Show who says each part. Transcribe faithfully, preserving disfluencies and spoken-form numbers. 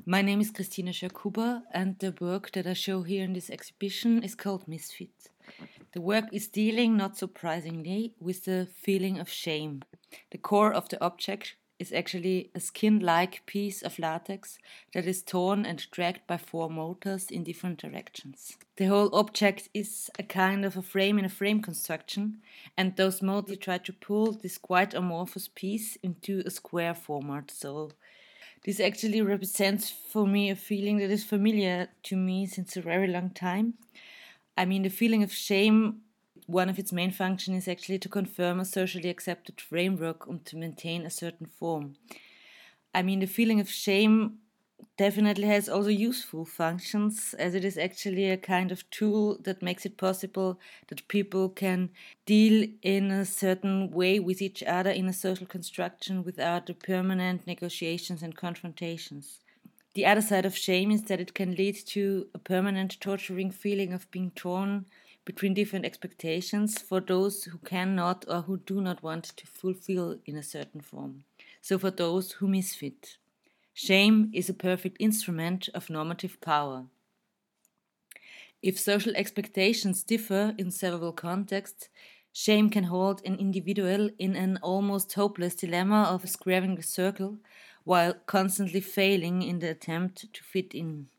Speaker 1: My name is Christina Schakuba, and the work that I show here in this exhibition is called Misfit. The work is dealing, not surprisingly, with the feeling of shame. The core of the object is actually a skin-like piece of latex that is torn and dragged by four motors in different directions. The whole object is a kind of a frame in a frame construction, and those motors try to pull this quite amorphous piece into a square format. So this actually represents for me a feeling that is familiar to me since a very long time. I mean, the feeling of shame, one of its main functions is actually to confirm a socially accepted framework and to maintain a certain form. I mean, the feeling of shame definitely has also useful functions, as it is actually a kind of tool that makes it possible that people can deal in a certain way with each other in a social construction without the permanent negotiations and confrontations. The other side of shame is that it can lead to a permanent torturing feeling of being torn between different expectations for those who cannot or who do not want to fulfill in a certain form. So for those who misfit. Shame is a perfect instrument of normative power. If social expectations differ in several contexts, shame can hold an individual in an almost hopeless dilemma of squaring the circle while constantly failing in the attempt to fit in.